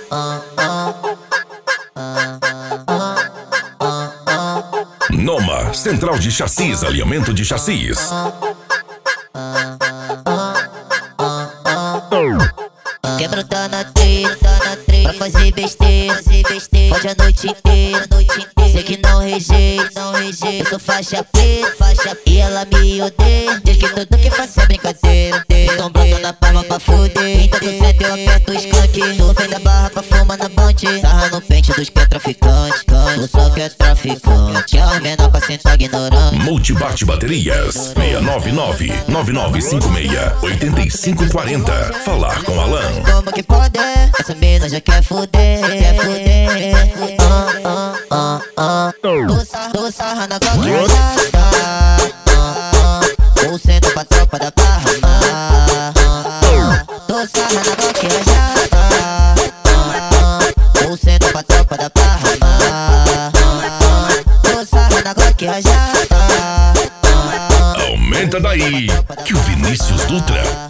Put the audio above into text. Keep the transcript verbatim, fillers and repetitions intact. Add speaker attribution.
Speaker 1: Noma, central de chassis, alinhamento de chassis.
Speaker 2: Quer brotar na treta, pra fazer besteira, pode a noite inteira, sei que não rejeita, não rejeita. Eu sou faixa preta, faixa preta, e ela me odeia, diz que tudo que faz é brincadeira. Então brota na palma pra fuder, então tu sente eu aperto o skunk. Tu vem da barra pra fumar na ponte, sarra no pente dos que é traficante. Tu só que é traficante, as menor pra sentar ignorante.
Speaker 1: Multibate Baterias, seis nove nove, nove nove cinco seis, oito cinco quatro zero. Falar com Alan.
Speaker 2: Como que pode? Essa mina já quer fuder, quer fuder. Ah, ah, ah, ah. Tô sarra na coquilhada. Ou senta pra tropa da barra. Tô sarra na coquilhada. Ou senta pra tropa da barra. Tô sarra na coquilhada.
Speaker 1: Aumenta daí, que o Vinícius Dutra